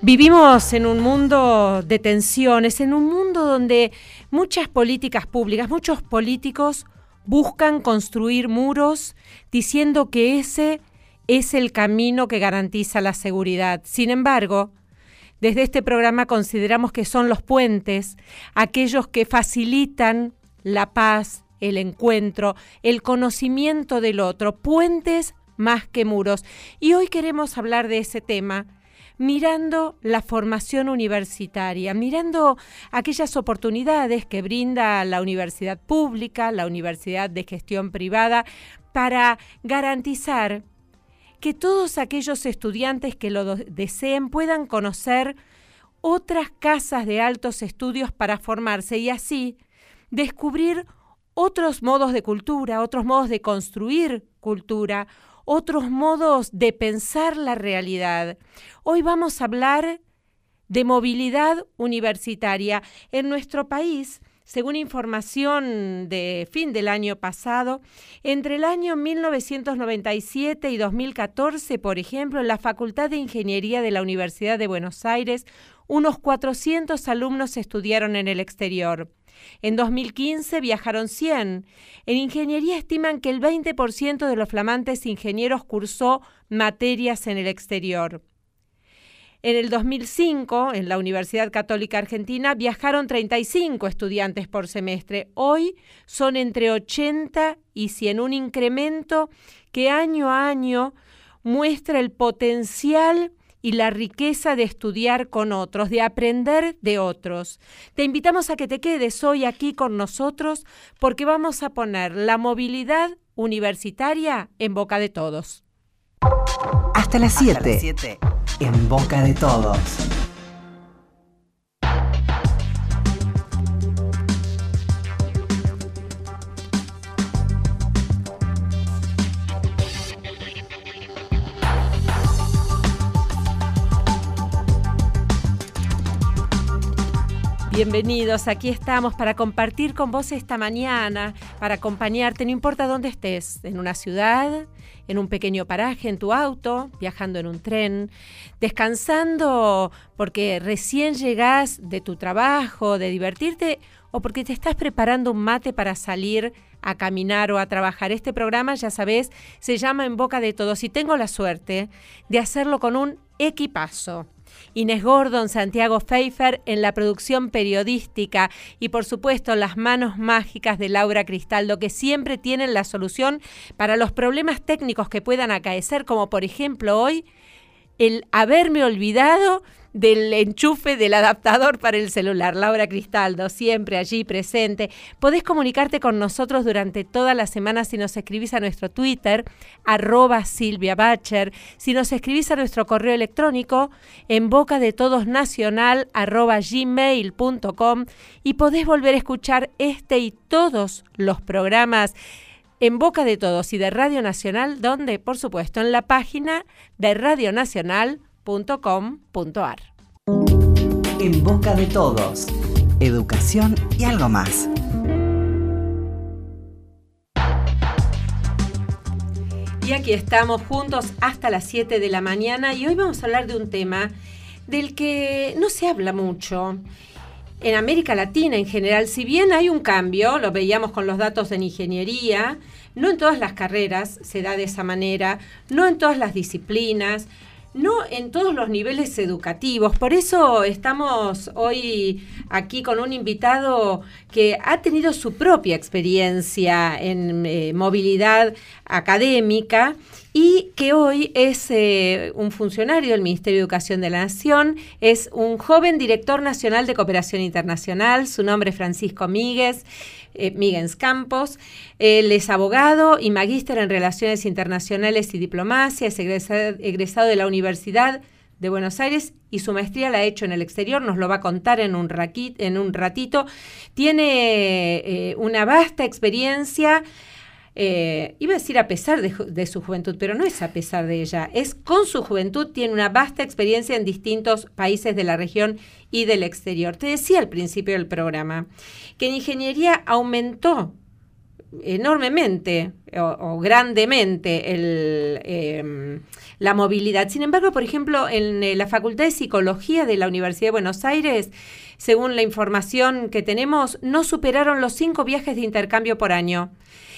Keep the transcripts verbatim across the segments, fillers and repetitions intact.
Vivimos en un mundo de tensiones, en un mundo donde muchas políticas públicas, muchos políticos buscan construir muros diciendo que ese es el camino que garantiza la seguridad. Sin embargo, desde este programa consideramos que son los puentes, aquellos que facilitan la paz, el encuentro, el conocimiento del otro, puentes más que muros. Y hoy queremos hablar de ese tema, mirando la formación universitaria, mirando aquellas oportunidades que brinda la universidad pública, la universidad de gestión privada, para garantizar que todos aquellos estudiantes que lo deseen puedan conocer otras casas de altos estudios para formarse y así descubrir otros modos de cultura, otros modos de construir cultura, otros modos de pensar la realidad. Hoy vamos a hablar de movilidad universitaria. En nuestro país, según información de fin del año pasado, entre el año mil novecientos noventa y siete y dos mil catorce, por ejemplo, en la Facultad de Ingeniería de la Universidad de Buenos Aires, unos cuatrocientos alumnos estudiaron en el exterior. En dos mil quince viajaron cien. En ingeniería estiman que el veinte por ciento de los flamantes ingenieros cursó materias en el exterior. En el dos mil cinco, en la Universidad Católica Argentina, viajaron treinta y cinco estudiantes por semestre. Hoy son entre ochenta y cien, un incremento que año a año muestra el potencial y la riqueza de estudiar con otros, de aprender de otros. Te invitamos a que te quedes hoy aquí con nosotros porque vamos a poner la movilidad universitaria en boca de todos. Hasta las siete, en boca de todos. Bienvenidos, aquí estamos para compartir con vos esta mañana, para acompañarte, no importa dónde estés, en una ciudad, en un pequeño paraje, en tu auto, viajando en un tren, descansando porque recién llegás de tu trabajo, de divertirte o porque te estás preparando un mate para salir a caminar o a trabajar. Este programa, ya sabés, se llama En Boca de Todos y tengo la suerte de hacerlo con un equipazo. Inés Gordon, Santiago Pfeiffer en la producción periodística y por supuesto las manos mágicas de Laura Cristaldo que siempre tienen la solución para los problemas técnicos que puedan acaecer, como por ejemplo hoy el haberme olvidado del enchufe del adaptador para el celular. Laura Cristaldo, siempre allí presente. Podés comunicarte con nosotros durante toda la semana si nos escribís a nuestro Twitter, arroba Silvia Bacher, si nos escribís a nuestro correo electrónico, en boca de todos nacional, arroba gmail punto com, y podés volver a escuchar este y todos los programas En Boca de Todos y de Radio Nacional, donde, por supuesto, en la página de radio nacional punto com punto ar. En Boca de Todos, educación y algo más. Y aquí estamos juntos hasta las siete de la mañana y hoy vamos a hablar de un tema del que no se habla mucho. En América Latina en general, si bien hay un cambio, lo veíamos con los datos en ingeniería, no en todas las carreras se da de esa manera, no en todas las disciplinas, no en todos los niveles educativos. Por eso estamos hoy aquí con un invitado que ha tenido su propia experiencia en eh, movilidad académica y que hoy es eh, un funcionario del Ministerio de Educación de la Nación, es un joven director nacional de Cooperación Internacional, su nombre es Francisco Míguez, eh, Míguez Campos, él es abogado y magíster en Relaciones Internacionales y Diplomacia, es egresado, egresado de la Universidad de Buenos Aires y su maestría la ha hecho en el exterior, nos lo va a contar en un, raquit, en un ratito, tiene eh, una vasta experiencia. Eh, iba a decir a pesar de, de su juventud, pero no es a pesar de ella, es con su juventud, tiene una vasta experiencia en distintos países de la región y del exterior. Te decía al principio del programa que en ingeniería aumentó enormemente o, o grandemente el, eh, la movilidad. Sin embargo, por ejemplo, en eh, la Facultad de Psicología de la Universidad de Buenos Aires, según la información que tenemos, no superaron los cinco viajes de intercambio por año.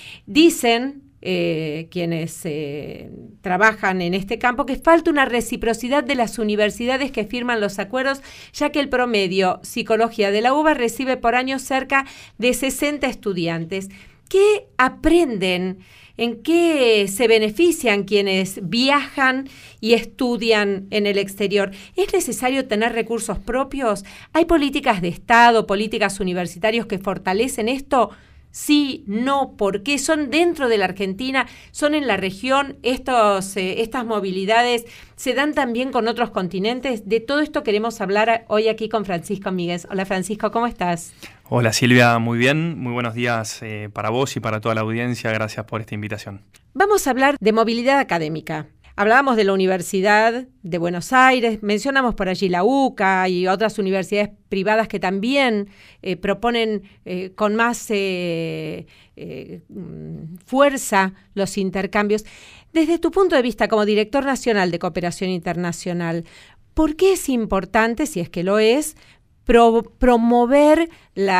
Dicen eh, quienes eh, trabajan en este campo que falta una reciprocidad de las universidades que firman los acuerdos, ya que el promedio Psicología de la U B A recibe por año cerca de sesenta estudiantes. ¿Qué aprenden? ¿En qué se benefician quienes viajan y estudian en el exterior? ¿Es necesario tener recursos propios? ¿Hay políticas de Estado, políticas universitarias que fortalecen esto? Sí, no, ¿por qué? ¿Son dentro de la Argentina? ¿Son en la región? Estos, eh, ¿Estas movilidades se dan también con otros continentes? De todo esto queremos hablar hoy aquí con Francisco Míguez. Hola Francisco, ¿cómo estás? Hola Silvia, muy bien, muy buenos días eh, para vos y para toda la audiencia, gracias por esta invitación. Vamos a hablar de movilidad académica. Hablábamos de la Universidad de Buenos Aires, mencionamos por allí la U C A y otras universidades privadas que también eh, proponen eh, con más eh, eh, fuerza los intercambios. Desde tu punto de vista como director nacional de Cooperación Internacional, ¿por qué es importante, si es que lo es, pro, promover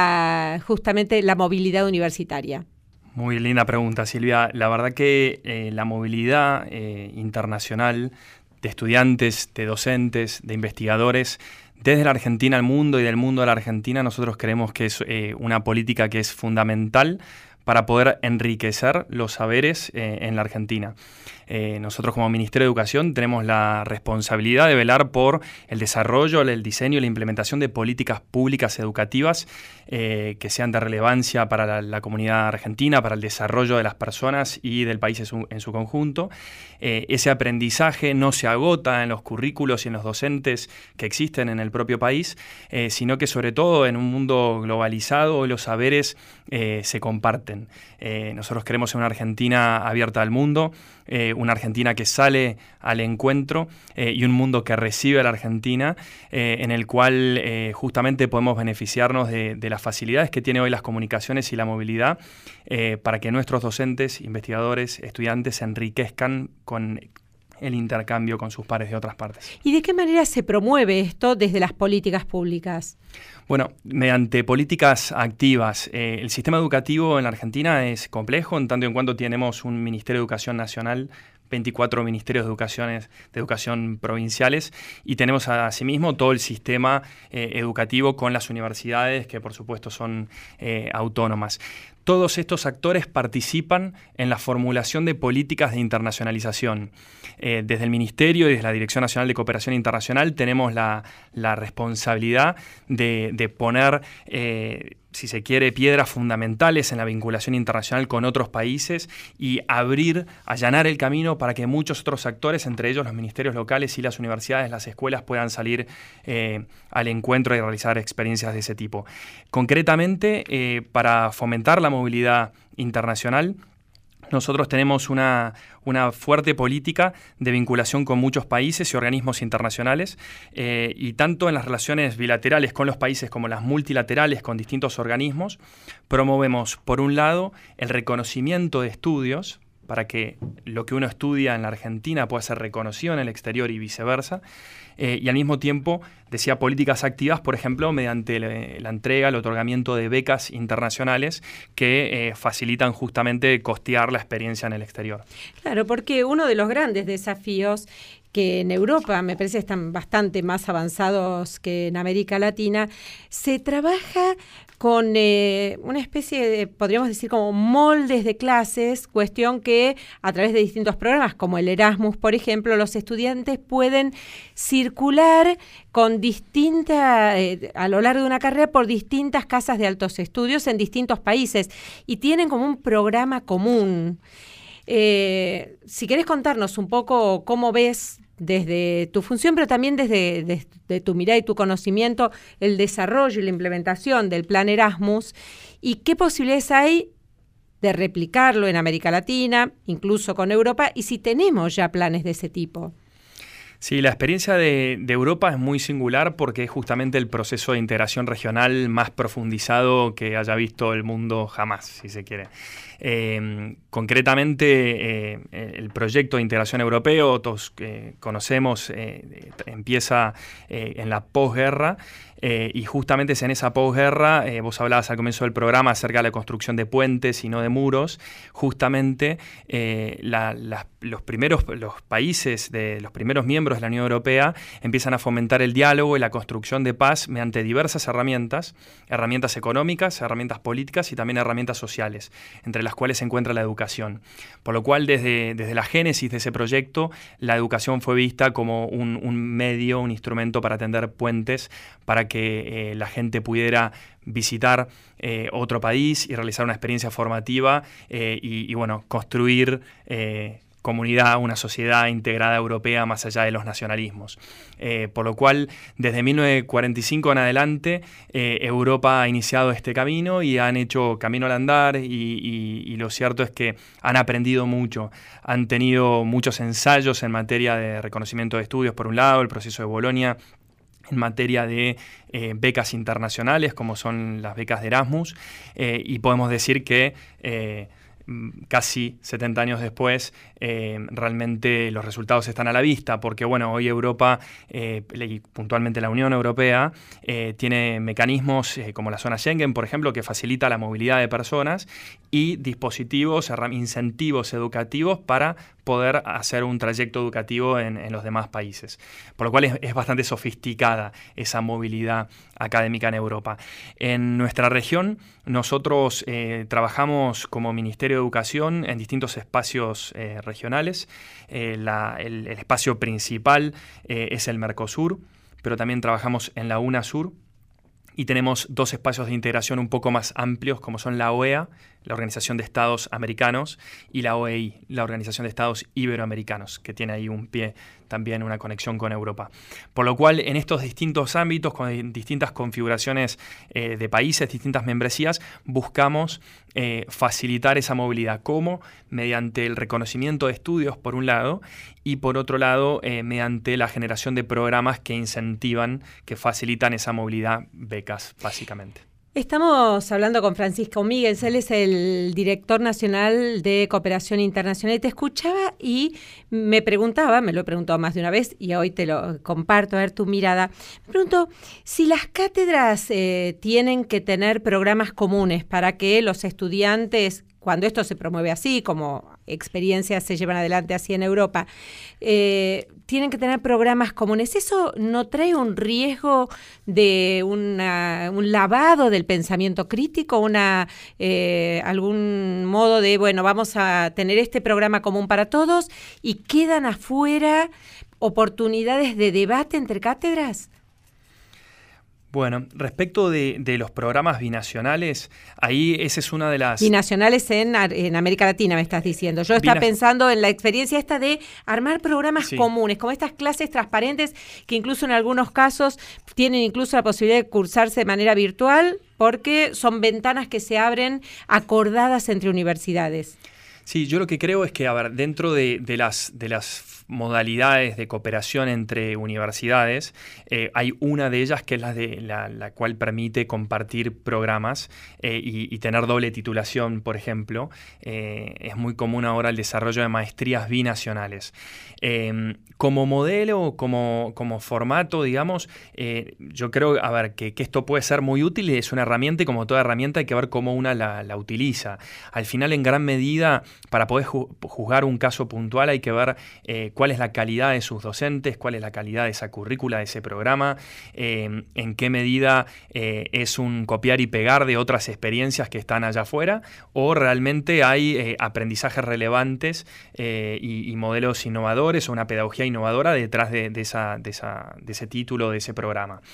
la, justamente la movilidad universitaria? Muy linda pregunta, Silvia. La verdad que eh, la movilidad eh, internacional de estudiantes, de docentes, de investigadores, desde la Argentina al mundo y del mundo a la Argentina, nosotros creemos que es eh, una política que es fundamental para poder enriquecer los saberes eh, en la Argentina. Eh, nosotros como Ministerio de Educación tenemos la responsabilidad de velar por el desarrollo, el diseño y la implementación de políticas públicas educativas eh, que sean de relevancia para la, la comunidad argentina, para el desarrollo de las personas y del país en su, en su conjunto. Eh, ese aprendizaje no se agota en los currículos y en los docentes que existen en el propio país, eh, sino que sobre todo en un mundo globalizado los saberes eh, se comparten. Eh, nosotros queremos una Argentina abierta al mundo, eh, una Argentina que sale al encuentro eh, y un mundo que recibe a la Argentina, eh, en el cual eh, justamente podemos beneficiarnos de, de las facilidades que tiene hoy las comunicaciones y la movilidad eh, para que nuestros docentes, investigadores, estudiantes se enriquezcan con el intercambio con sus pares de otras partes. ¿Y de qué manera se promueve esto desde las políticas públicas? Bueno, mediante políticas activas. Eh, el sistema educativo en la Argentina es complejo, en tanto en cuanto tenemos un Ministerio de Educación Nacional, veinticuatro ministerios de educación, de educación provinciales y tenemos asimismo todo el sistema eh, educativo con las universidades que por supuesto son eh, autónomas. Todos estos actores participan en la formulación de políticas de internacionalización. Eh, desde el Ministerio y desde la Dirección Nacional de Cooperación Internacional tenemos la, la responsabilidad de, de poner, eh, si se quiere, piedras fundamentales en la vinculación internacional con otros países y abrir, allanar el camino para que muchos otros actores, entre ellos los ministerios locales y las universidades, las escuelas, puedan salir eh, al encuentro y realizar experiencias de ese tipo. Concretamente, eh, para fomentar la movilidad internacional, nosotros tenemos una, una fuerte política de vinculación con muchos países y organismos internacionales eh, y tanto en las relaciones bilaterales con los países como las multilaterales con distintos organismos, promovemos, por un lado, el reconocimiento de estudios para que lo que uno estudia en la Argentina pueda ser reconocido en el exterior y viceversa, eh, y al mismo tiempo, decía, políticas activas, por ejemplo, mediante le, la entrega, el otorgamiento de becas internacionales que eh, facilitan justamente costear la experiencia en el exterior. Claro, porque uno de los grandes desafíos que en Europa, me parece, están bastante más avanzados que en América Latina, se trabaja con eh, una especie de, podríamos decir, como moldes de clases, cuestión que a través de distintos programas, como el Erasmus, por ejemplo, los estudiantes pueden circular con distinta, eh, a lo largo de una carrera por distintas casas de altos estudios en distintos países y tienen como un programa común. Eh, si querés contarnos un poco cómo ves desde tu función, pero también desde, desde tu mirada y tu conocimiento, el desarrollo y la implementación del plan Erasmus y qué posibilidades hay de replicarlo en América Latina, incluso con Europa, y si tenemos ya planes de ese tipo. Sí, la experiencia de, de Europa es muy singular porque es justamente el proceso de integración regional más profundizado que haya visto el mundo jamás, si se quiere. Eh, concretamente, eh, el proyecto de integración europeo, todos eh, conocemos, eh, empieza eh, en la posguerra. Eh, y justamente es en esa posguerra, eh, vos hablabas al comienzo del programa acerca de la construcción de puentes y no de muros, justamente eh, la, la, los primeros los países, de los primeros miembros de la Unión Europea empiezan a fomentar el diálogo y la construcción de paz mediante diversas herramientas, herramientas económicas, herramientas políticas y también herramientas sociales, entre las cuales se encuentra la educación. Por lo cual, desde, desde la génesis de ese proyecto, la educación fue vista como un, un medio, un instrumento para tender puentes, para que eh, la gente pudiera visitar eh, otro país y realizar una experiencia formativa eh, y, y, bueno, construir eh, comunidad, una sociedad integrada europea más allá de los nacionalismos. Eh, por lo cual, desde mil novecientos cuarenta y cinco en adelante, eh, Europa ha iniciado este camino y han hecho camino al andar y, y, y lo cierto es que han aprendido mucho. Han tenido muchos ensayos en materia de reconocimiento de estudios, por un lado, el proceso de Bolonia, en materia de eh, becas internacionales, como son las becas de Erasmus, eh, y podemos decir que eh, casi setenta años después, eh, realmente los resultados están a la vista, porque bueno, hoy Europa, eh, y puntualmente la Unión Europea, eh, tiene mecanismos eh, como la zona Schengen, por ejemplo, que facilita la movilidad de personas y dispositivos, incentivos educativos para poder hacer un trayecto educativo en, en los demás países. Por lo cual es, es bastante sofisticada esa movilidad académica en Europa. En nuestra región, nosotros eh, trabajamos como Ministerio de Educación en distintos espacios eh, regionales. Eh, la, el, el espacio principal eh, es el Mercosur, pero también trabajamos en la UNASUR. Y tenemos dos espacios de integración un poco más amplios, como son la O E A, la Organización de Estados Americanos, y la O E I, la Organización de Estados Iberoamericanos, que tiene ahí un pie, también una conexión con Europa. Por lo cual, en estos distintos ámbitos, con distintas configuraciones eh, de países, distintas membresías, buscamos eh, facilitar esa movilidad. ¿Cómo? Mediante el reconocimiento de estudios, por un lado, y por otro lado, eh, mediante la generación de programas que incentivan, que facilitan esa movilidad, becas, básicamente. Estamos hablando con Francisco Míguez, él es el director nacional de Cooperación Internacional. Te escuchaba y me preguntaba, me lo he preguntado más de una vez y hoy te lo comparto, a ver tu mirada. Me pregunto si las cátedras eh, tienen que tener programas comunes para que los estudiantes, cuando esto se promueve así, como experiencias se llevan adelante así en Europa, eh, tienen que tener programas comunes. ¿Eso no trae un riesgo de una, un lavado del pensamiento crítico, una eh, algún modo de, bueno, vamos a tener este programa común para todos y quedan afuera oportunidades de debate entre cátedras? Bueno, respecto de, de los programas binacionales, ahí esa es una de las... Binacionales en, en América Latina, me estás diciendo. Yo estaba Bina... pensando en la experiencia esta de armar programas sí. comunes, como estas clases transparentes que incluso en algunos casos tienen incluso la posibilidad de cursarse de manera virtual porque son ventanas que se abren acordadas entre universidades. Sí, yo lo que creo es que, a ver, dentro de, de las... De las modalidades de cooperación entre universidades, eh, hay una de ellas que es la, de, la, la cual permite compartir programas eh, y, y tener doble titulación, por ejemplo. Eh, es muy común ahora el desarrollo de maestrías binacionales. Eh, como modelo, como, como formato, digamos, eh, yo creo, a ver, que, que esto puede ser muy útil, es una herramienta y como toda herramienta hay que ver cómo una la, la utiliza. Al final, en gran medida, para poder ju- juzgar un caso puntual hay que ver eh, cuál es la calidad de sus docentes, cuál es la calidad de esa currícula, de ese programa, eh, en qué medida eh, es un copiar y pegar de otras experiencias que están allá afuera, o realmente hay eh, aprendizajes relevantes eh, y, y modelos innovadores o una pedagogía innovadora detrás de, de, esa, de, esa, de ese título, de ese programa.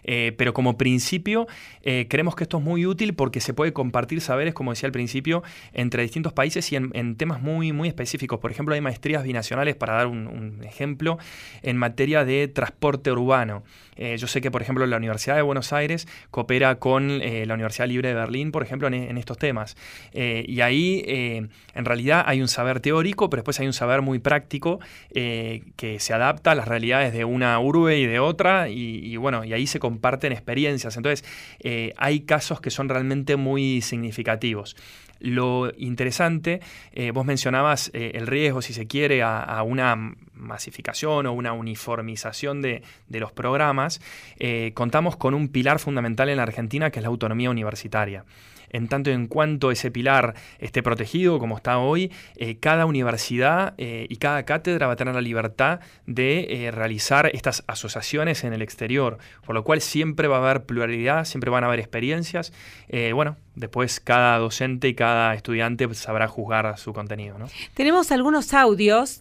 Eh, pero como principio, eh, creemos que esto es muy útil porque se puede compartir saberes, como decía al principio, entre distintos países y en, en temas muy, muy específicos. Por ejemplo, hay maestrías binacionales, para dar un, un ejemplo, en materia de transporte urbano. Eh, yo sé que, por ejemplo, la Universidad de Buenos Aires coopera con eh, la Universidad Libre de Berlín, por ejemplo, en, en estos temas. Eh, y ahí, eh, en realidad, hay un saber teórico, pero después hay un saber muy práctico eh, que se adapta a las realidades de una urbe y de otra, y, y bueno, y ahí se comparten experiencias. Entonces, eh, hay casos que son realmente muy significativos. Lo interesante, eh, vos mencionabas eh, el riesgo, si se quiere, a, a una masificación o una uniformización de, de los programas. Eh, contamos con un pilar fundamental en la Argentina, que es la autonomía universitaria. En tanto y en cuanto ese pilar esté protegido, como está hoy, eh, cada universidad eh, y cada cátedra va a tener la libertad de eh, realizar estas asociaciones en el exterior, por lo cual siempre va a haber pluralidad, siempre van a haber experiencias. Eh, bueno, después cada docente y cada estudiante sabrá juzgar su contenido, ¿no? Tenemos algunos audios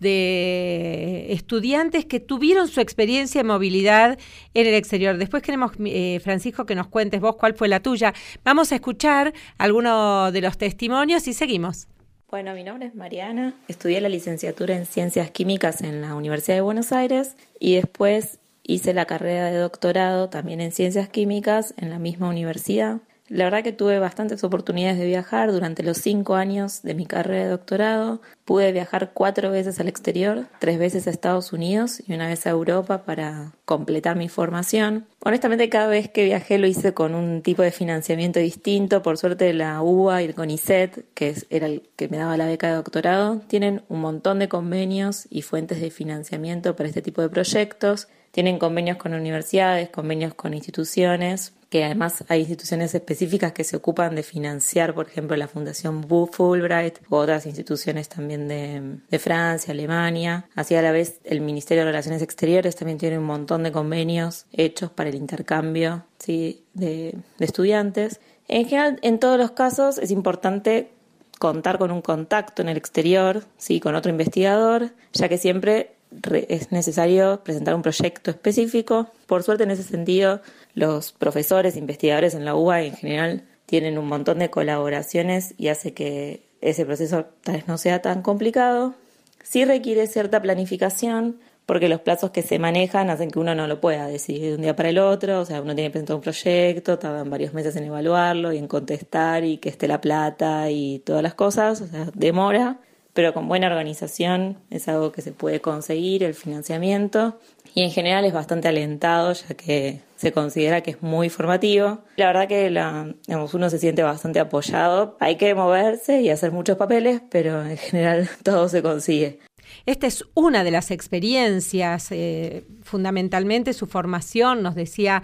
de estudiantes que tuvieron su experiencia de movilidad en el exterior. Después queremos, eh, Francisco, que nos cuentes vos cuál fue la tuya. Vamos a escuchar algunos de los testimonios y seguimos. Bueno, mi nombre es Mariana, estudié la licenciatura en Ciencias Químicas en la Universidad de Buenos Aires y después hice la carrera de doctorado también en Ciencias Químicas en la misma universidad. La verdad que tuve bastantes oportunidades de viajar durante los cinco años de mi carrera de doctorado. Pude viajar cuatro veces al exterior, tres veces a Estados Unidos y una vez a Europa para completar mi formación. Honestamente, cada vez que viajé lo hice con un tipo de financiamiento distinto. Por suerte, la U B A y el CONICET, que era el que me daba la beca de doctorado, tienen un montón de convenios y fuentes de financiamiento para este tipo de proyectos. Tienen convenios con universidades, convenios con instituciones, que además hay instituciones específicas que se ocupan de financiar, por ejemplo, la Fundación Fulbright u otras instituciones también de, de Francia, Alemania. Así a la vez el Ministerio de Relaciones Exteriores también tiene un montón de convenios hechos para el intercambio, ¿sí?, de, de estudiantes. En general, en todos los casos es importante contar con un contacto en el exterior, ¿sí?, con otro investigador, ya que siempre es necesario presentar un proyecto específico. Por suerte, en ese sentido, los profesores, investigadores en la U B A en general tienen un montón de colaboraciones y hace que ese proceso tal vez no sea tan complicado. Sí requiere cierta planificación porque los plazos que se manejan hacen que uno no lo pueda decidir de un día para el otro. O sea, uno tiene que presentar un proyecto, tardan varios meses en evaluarlo y en contestar y que esté la plata y todas las cosas. O sea, demora. Pero con buena organización es algo que se puede conseguir, el financiamiento, y en general es bastante alentado, ya que se considera que es muy formativo. La verdad que la, digamos, uno se siente bastante apoyado. Hay que moverse y hacer muchos papeles, pero en general todo se consigue. Esta es una de las experiencias, eh, fundamentalmente su formación, nos decía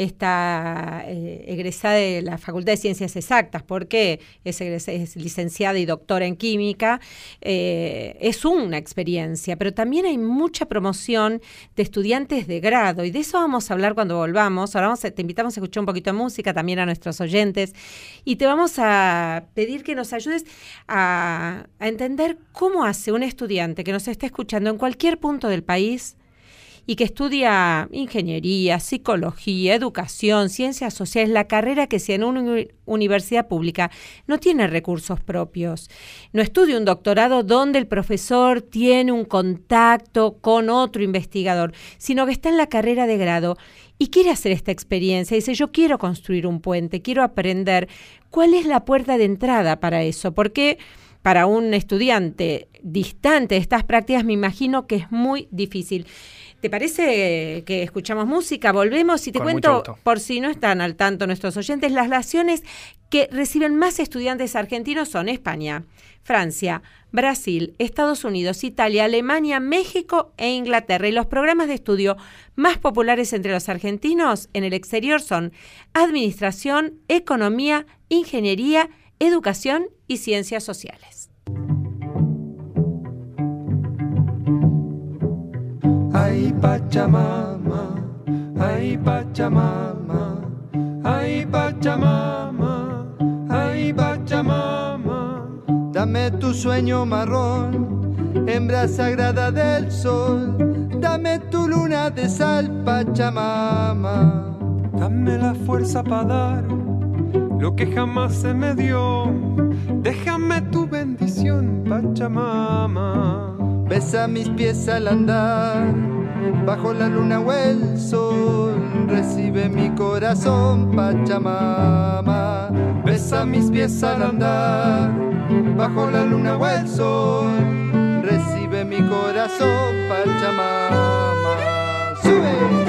esta eh, egresada de la Facultad de Ciencias Exactas, porque es, es licenciada y doctora en química, eh, es una experiencia, pero también hay mucha promoción de estudiantes de grado, y de eso vamos a hablar cuando volvamos. Ahora vamos a, te invitamos a escuchar un poquito de música, también a nuestros oyentes, y te vamos a pedir que nos ayudes a, a entender cómo hace un estudiante que nos está escuchando en cualquier punto del país y que estudia ingeniería, psicología, educación, ciencias sociales, la carrera que sea en una uni- universidad pública, no tiene recursos propios. No estudia un doctorado donde el profesor tiene un contacto con otro investigador, sino que está en la carrera de grado y quiere hacer esta experiencia. Dice, yo quiero construir un puente, quiero aprender. ¿Cuál es la puerta de entrada para eso? Porque para un estudiante distante de estas prácticas me imagino que es muy difícil. ¿Te parece que escuchamos música? Volvemos y te Con cuento, por si no están al tanto nuestros oyentes, las naciones que reciben más estudiantes argentinos son España, Francia, Brasil, Estados Unidos, Italia, Alemania, México e Inglaterra. Y los programas de estudio más populares entre los argentinos en el exterior son Administración, Economía, Ingeniería, Educación y Ciencias Sociales. Ay Pachamama, ay Pachamama, ay Pachamama, ay Pachamama. Dame tu sueño marrón, hembra sagrada del sol. Dame tu luna de sal, Pachamama. Dame la fuerza para dar lo que jamás se me dio. Déjame tu bendición, Pachamama. Besa mis pies al andar, bajo la luna o el sol. Recibe mi corazón, Pachamama. Besa mis pies al andar, bajo la luna o el sol. Recibe mi corazón, Pachamama. ¡Sube!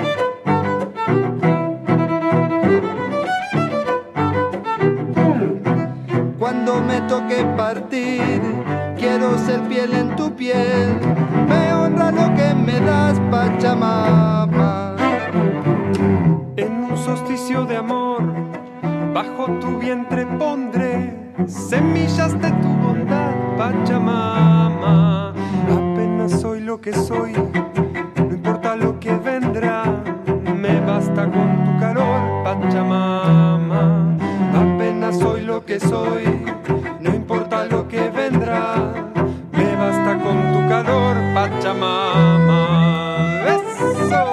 Cuando me toque partir, quiero ser piel en tu piel. Me honra lo que me das, Pachamama. En un solsticio de amor, bajo tu vientre pondré semillas de tu bondad, Pachamama. Apenas soy lo que soy, no importa lo que vendrá. Me basta con tu calor, Pachamama. Apenas soy lo que soy, no importa lo que vendrá. Me basta con tu calor, Pachamama. ¡Eso!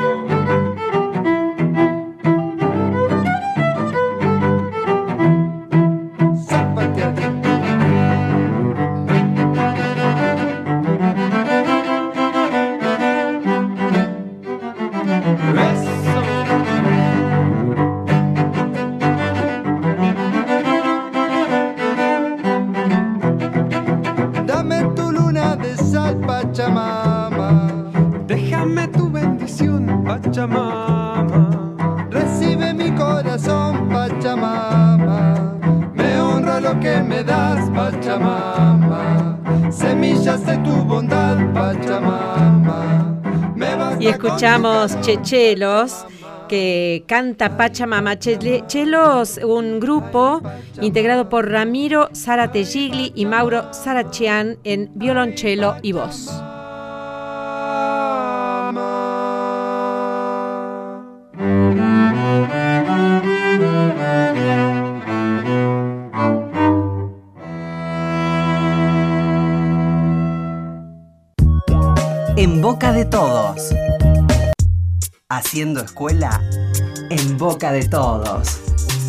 Déjame tu bendición, Pachamama. Recibe mi corazón, Pachamama. Me honra lo que me das, Pachamama. Semillas de tu bondad, Pachamama. Me basta. Y escuchamos Chechelos, que canta Pachamama. Chechelos, un grupo integrado por Ramiro Zarategui y Mauro Sarachian en violonchelo y voz. En boca de todos. Haciendo escuela en boca de todos.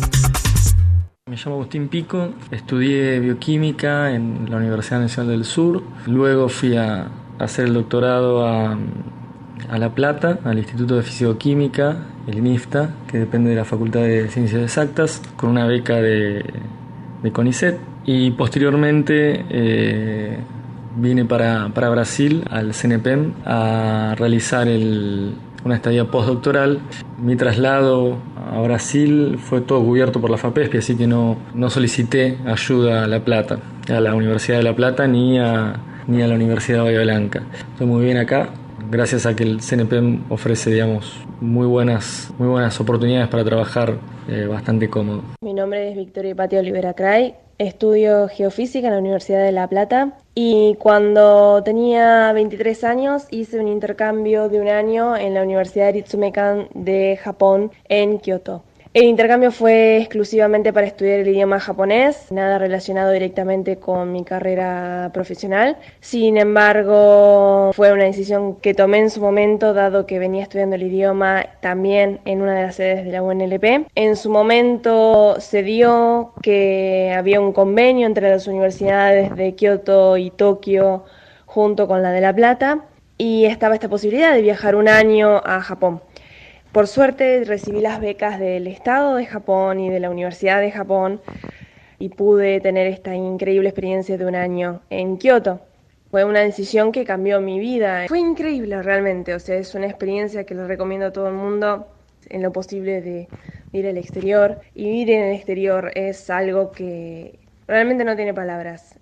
Me llamo Agustín Pico, estudié bioquímica en la Universidad Nacional del Sur. Luego fui a hacer el doctorado a, a La Plata, al Instituto de Fisicoquímica, el INIFTA, que depende de la Facultad de Ciencias Exactas, con una beca de, de CONICET. Y posteriormente eh, vine para, para Brasil, al CENEPEM, a realizar el, una estadía postdoctoral. Mi traslado a Brasil fue todo cubierto por la FAPESP, así que no, no solicité ayuda a La Plata, a la Universidad de La Plata ni a, ni a la Universidad de Bahía Blanca. Estoy muy bien acá, gracias a que el CENEPEM ofrece, digamos, muy buenas, muy buenas oportunidades para trabajar eh, bastante cómodo. Mi nombre es Victoria Hipatia Olivera Cray. Estudio geofísica en la Universidad de La Plata y cuando tenía veintitrés años hice un intercambio de un año en la Universidad de Ritsumeikan de Japón en Kioto. El intercambio fue exclusivamente para estudiar el idioma japonés, nada relacionado directamente con mi carrera profesional. Sin embargo, fue una decisión que tomé en su momento, dado que venía estudiando el idioma también en una de las sedes de la U N L P. En su momento se dio que había un convenio entre las universidades de Kioto y Tokio junto con la de La Plata y estaba esta posibilidad de viajar un año a Japón. Por suerte recibí las becas del Estado de Japón y de la Universidad de Japón y pude tener esta increíble experiencia de un año en Kioto. Fue una decisión que cambió mi vida. Fue increíble realmente, o sea, es una experiencia que le recomiendo a todo el mundo en lo posible de ir al exterior. Y vivir en el exterior es algo que realmente no tiene palabras.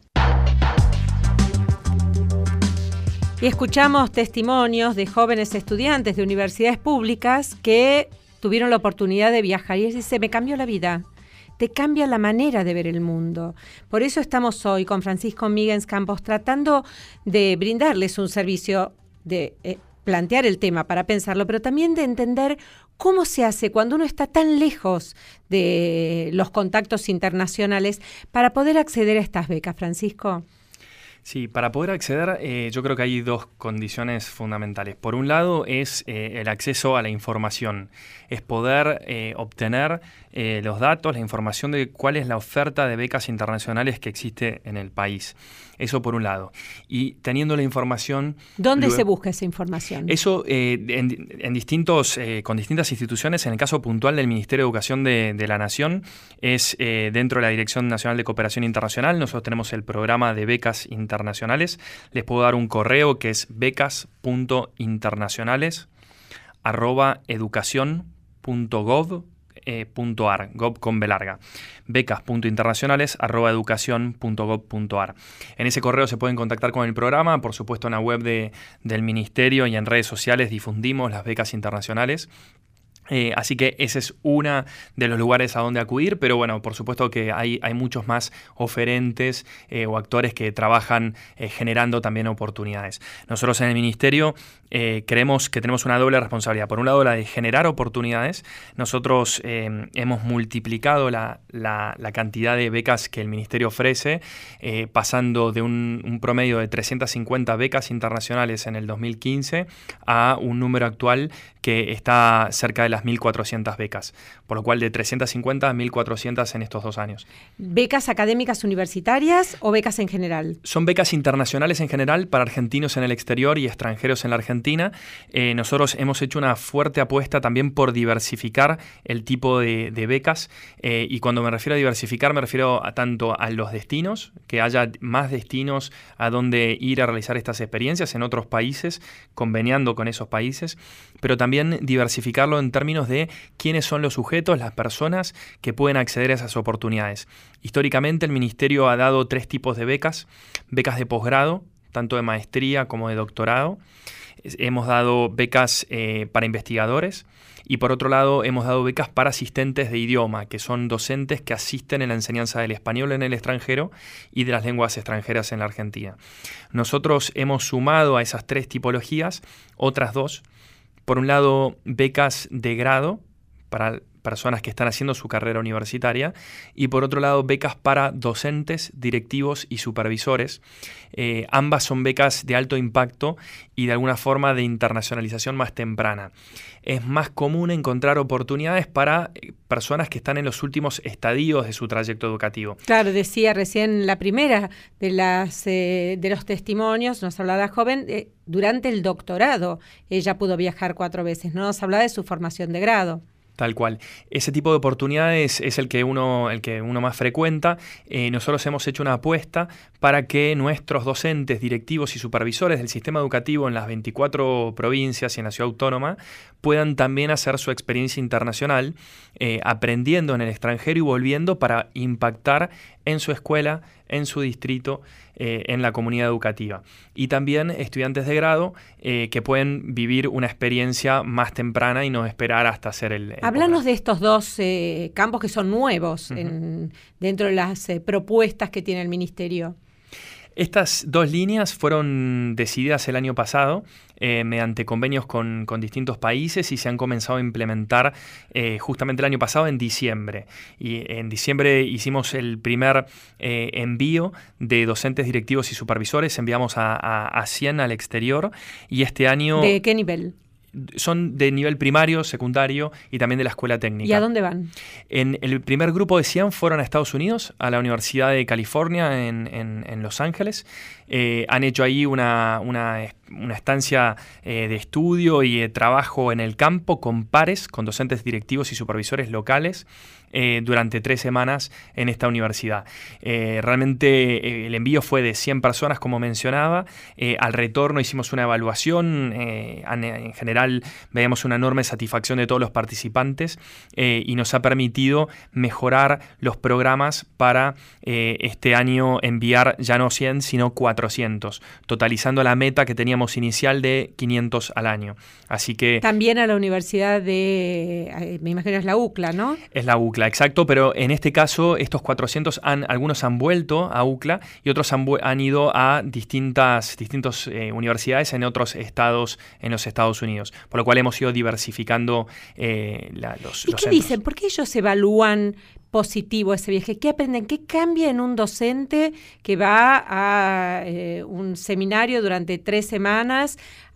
Y escuchamos testimonios de jóvenes estudiantes de universidades públicas que tuvieron la oportunidad de viajar y dice, me cambió la vida, te cambia la manera de ver el mundo. Por eso estamos hoy con Francisco Míguez Campos tratando de brindarles un servicio, de eh, plantear el tema para pensarlo, pero también de entender cómo se hace cuando uno está tan lejos de los contactos internacionales para poder acceder a estas becas, Francisco. Sí, para poder acceder, eh, yo creo que hay dos condiciones fundamentales. Por un lado es eh, el acceso a la información, es poder eh, obtener eh, los datos, la información de cuál es la oferta de becas internacionales que existe en el país. Eso por un lado. Y teniendo la información... ¿Dónde luego, se busca esa información? Eso eh, en, en distintos, eh, con distintas instituciones. En el caso puntual del Ministerio de Educación de, de la Nación, es eh, dentro de la Dirección Nacional de Cooperación Internacional. Nosotros tenemos el programa de becas internacionales. Les puedo dar un correo que es becas punto internacionales arroba educación punto gov Eh, punto ar, gov con B larga, becas punto internacionales arroba educación punto gov punto ar. En ese correo se pueden contactar con el programa, por supuesto en la web de, del Ministerio y en redes sociales difundimos las becas internacionales. Eh, así que ese es uno de los lugares a donde acudir, pero bueno, por supuesto que hay, hay muchos más oferentes eh, o actores que trabajan eh, generando también oportunidades. Nosotros en el Ministerio eh, creemos que tenemos una doble responsabilidad. Por un lado, la de generar oportunidades. Nosotros eh, hemos multiplicado la, la, la cantidad de becas que el Ministerio ofrece, eh, pasando de un, un promedio de trescientas cincuenta becas internacionales en el dos mil quince a un número actual que está cerca de las mil cuatrocientas becas, por lo cual de trescientas cincuenta a mil cuatrocientas en estos dos años. ¿Becas académicas universitarias o becas en general? Son becas internacionales en general para argentinos en el exterior y extranjeros en la Argentina. Eh, nosotros hemos hecho una fuerte apuesta también por diversificar el tipo de, de becas eh, y cuando me refiero a diversificar me refiero a tanto a los destinos, que haya más destinos a donde ir a realizar estas experiencias en otros países, conveniando con esos países, pero también diversificarlo en términos de quiénes son los sujetos, las personas que pueden acceder a esas oportunidades. Históricamente el Ministerio ha dado tres tipos de becas, becas de posgrado, tanto de maestría como de doctorado. Hemos dado becas eh, para investigadores y por otro lado hemos dado becas para asistentes de idioma, que son docentes que asisten en la enseñanza del español en el extranjero y de las lenguas extranjeras en la Argentina. Nosotros hemos sumado a esas tres tipologías otras dos. Por un lado, becas de grado para personas que están haciendo su carrera universitaria y por otro lado, becas para docentes, directivos y supervisores. Eh, ambas son becas de alto impacto y de alguna forma de internacionalización más temprana. Es más común encontrar oportunidades para personas que están en los últimos estadios de su trayecto educativo. Claro, decía recién la primera de, las, eh, de los testimonios, nos hablaba la joven, eh, durante el doctorado ella pudo viajar cuatro veces, no nos hablaba de su formación de grado. Tal cual. Ese tipo de oportunidades es el que uno, el que uno más frecuenta. Eh, nosotros hemos hecho una apuesta para que nuestros docentes, directivos y supervisores del sistema educativo en las veinticuatro provincias y en la ciudad autónoma puedan también hacer su experiencia internacional, eh, aprendiendo en el extranjero y volviendo para impactar en su escuela, en su distrito, eh, en la comunidad educativa. Y también estudiantes de grado eh, que pueden vivir una experiencia más temprana y no esperar hasta hacer el... el Háblanos de estos dos eh, campos que son nuevos uh-huh. en, dentro de las eh, propuestas que tiene el Ministerio. Estas dos líneas fueron decididas el año pasado eh, mediante convenios con, con distintos países y se han comenzado a implementar eh, justamente el año pasado en diciembre. Y en diciembre hicimos el primer eh, envío de docentes, directivos y supervisores. Enviamos a, a, a cien al exterior y este año... ¿De qué nivel? Son de nivel primario, secundario y también de la escuela técnica. ¿Y a dónde van? En el primer grupo de cien fueron a Estados Unidos, a la Universidad de California en, en, en Los Ángeles. Eh, han hecho ahí una, una, una estancia eh, de estudio y de trabajo en el campo con pares, con docentes directivos y supervisores locales. Eh, durante tres semanas en esta universidad. Eh, realmente eh, el envío fue de cien personas, como mencionaba. Eh, al retorno hicimos una evaluación. Eh, en, en general veíamos una enorme satisfacción de todos los participantes eh, y nos ha permitido mejorar los programas para eh, este año enviar ya no cien, sino cuatrocientos, totalizando la meta que teníamos inicial de quinientos al año. Así que... También a la universidad de... Eh, me imagino es la U C L A, ¿no? Es la U C L A. Exacto, pero en este caso estos cuatrocientos, han, algunos han vuelto a U C L A y otros han, han ido a distintas distintas eh, universidades en otros estados en los Estados Unidos, por lo cual hemos ido diversificando eh, la, los, ¿Y los qué centros. dicen? ¿Por qué ellos evalúan positivo ese viaje? ¿Qué aprenden? ¿Qué cambia en un docente que va a eh, un seminario durante tres semanas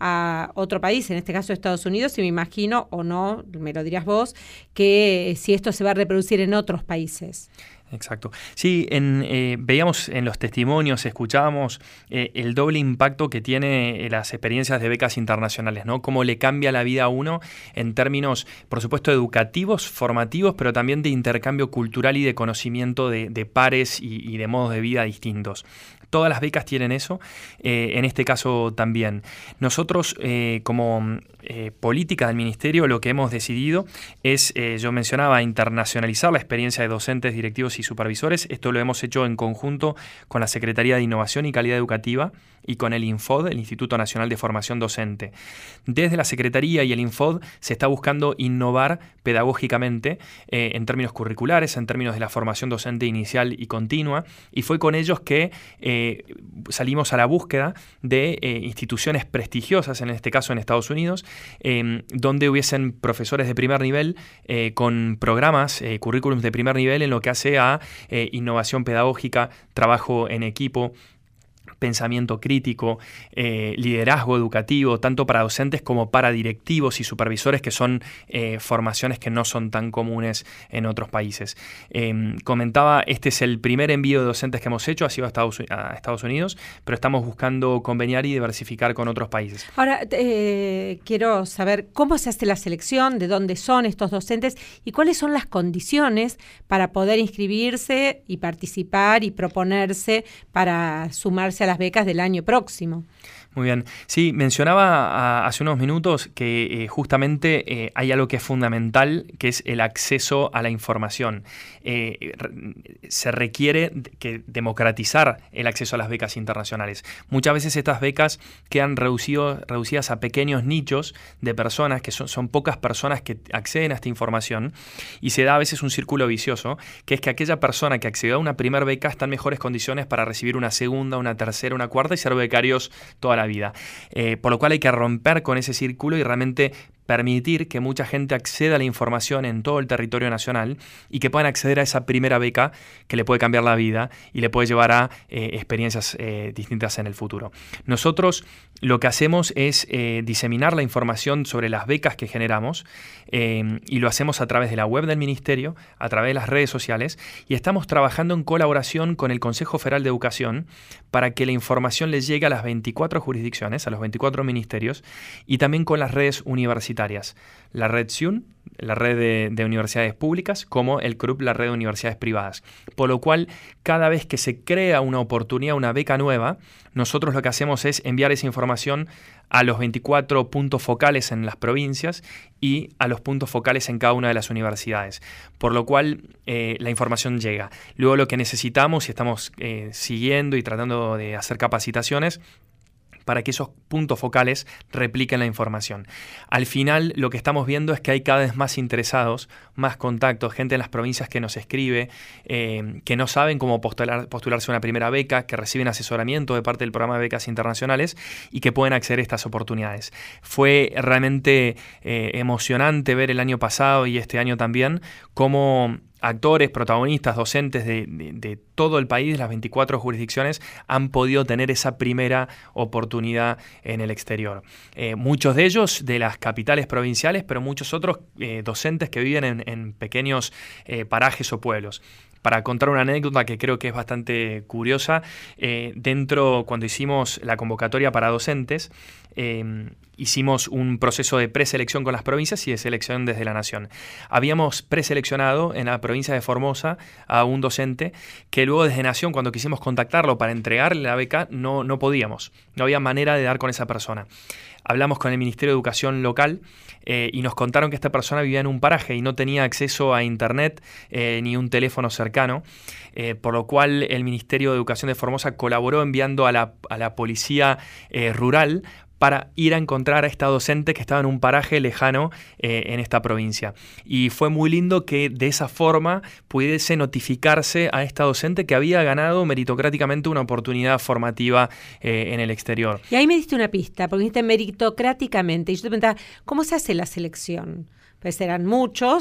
a otro país, en este caso Estados Unidos, y me imagino, o no, me lo dirás vos, que si esto se va a reproducir en otros países? Exacto. Sí, en, eh, veíamos en los testimonios, escuchábamos eh, el doble impacto que tiene las experiencias de becas internacionales, ¿no? Cómo le cambia la vida a uno en términos, por supuesto, educativos, formativos, pero también de intercambio cultural y de conocimiento de, de pares y, y de modos de vida distintos. Todas las becas tienen eso, eh, en este caso también. Nosotros, eh, como eh, política del Ministerio, lo que hemos decidido es, eh, yo mencionaba, internacionalizar la experiencia de docentes, directivos y supervisores. Esto lo hemos hecho en conjunto con la Secretaría de Innovación y Calidad Educativa y con el INFOD, el Instituto Nacional de Formación Docente. Desde la Secretaría y el INFOD se está buscando innovar pedagógicamente eh, en términos curriculares, en términos de la formación docente inicial y continua, y fue con ellos que eh, salimos a la búsqueda de eh, instituciones prestigiosas, en este caso en Estados Unidos, eh, donde hubiesen profesores de primer nivel eh, con programas, eh, currículums de primer nivel en lo que hace a eh, innovación pedagógica, trabajo en equipo, pensamiento crítico, eh, liderazgo educativo, tanto para docentes como para directivos y supervisores, que son eh, formaciones que no son tan comunes en otros países. Eh, comentaba, este es el primer envío de docentes que hemos hecho, ha sido a Estados, a Estados Unidos, pero estamos buscando conveniar y diversificar con otros países. Ahora, eh, quiero saber cómo se hace la selección, de dónde son estos docentes y cuáles son las condiciones para poder inscribirse y participar y proponerse para sumarse a la las becas del año próximo. Muy bien. Sí, mencionaba a, hace unos minutos que eh, justamente eh, hay algo que es fundamental, que es el acceso a la información. Eh, re, se requiere que democratizar el acceso a las becas internacionales. Muchas veces estas becas quedan reducido, reducidas a pequeños nichos de personas, que son, son pocas personas que acceden a esta información, y se da a veces un círculo vicioso, que es que aquella persona que accedió a una primera beca está en mejores condiciones para recibir una segunda, una tercera, una cuarta y ser becarios toda la vida. Eh, por lo cual hay que romper con ese círculo y realmente permitir que mucha gente acceda a la información en todo el territorio nacional y que puedan acceder a esa primera beca que le puede cambiar la vida y le puede llevar a eh, experiencias eh, distintas en el futuro. Nosotros lo que hacemos es eh, diseminar la información sobre las becas que generamos eh, y lo hacemos a través de la web del Ministerio, a través de las redes sociales, y estamos trabajando en colaboración con el Consejo Federal de Educación para que la información les llegue a las veinticuatro jurisdicciones, a los veinticuatro ministerios, y también con las redes universitarias, la red S U N, la red de, de universidades públicas, como el C R U P, la red de universidades privadas. Por lo cual, cada vez que se crea una oportunidad, una beca nueva, nosotros lo que hacemos es enviar esa información a los veinticuatro puntos focales en las provincias y a los puntos focales en cada una de las universidades. Por lo cual, eh, la información llega. Luego lo que necesitamos, y estamos eh, siguiendo y tratando de hacer capacitaciones, para que esos puntos focales repliquen la información. Al final, lo que estamos viendo es que hay cada vez más interesados, más contactos, gente en las provincias que nos escribe, eh, que no saben cómo postular, postularse a una primera beca, que reciben asesoramiento de parte del programa de becas internacionales y que pueden acceder a estas oportunidades. Fue realmente eh, emocionante ver el año pasado y este año también cómo actores, protagonistas, docentes de, de, de todo el país, de las veinticuatro jurisdicciones, han podido tener esa primera oportunidad en el exterior. Eh, muchos de ellos de las capitales provinciales, pero muchos otros eh, docentes que viven en, en pequeños eh, parajes o pueblos. Para contar una anécdota que creo que es bastante curiosa, eh, dentro, cuando hicimos la convocatoria para docentes, eh, hicimos un proceso de preselección con las provincias y de selección desde la Nación. Habíamos preseleccionado en la provincia de Formosa a un docente que luego desde Nación, cuando quisimos contactarlo para entregarle la beca, no, no podíamos. No había manera de dar con esa persona. Hablamos con el Ministerio de Educación local eh, y nos contaron que esta persona vivía en un paraje y no tenía acceso a internet eh, ni un teléfono cercano, eh, por lo cual el Ministerio de Educación de Formosa colaboró enviando a la, a la policía eh, rural para ir a encontrar a esta docente que estaba en un paraje lejano eh, en esta provincia. Y fue muy lindo que de esa forma pudiese notificarse a esta docente que había ganado meritocráticamente una oportunidad formativa eh, en el exterior. Y ahí me diste una pista, porque dijiste meritocráticamente. Y yo te preguntaba, ¿cómo se hace la selección? Pues eran muchos,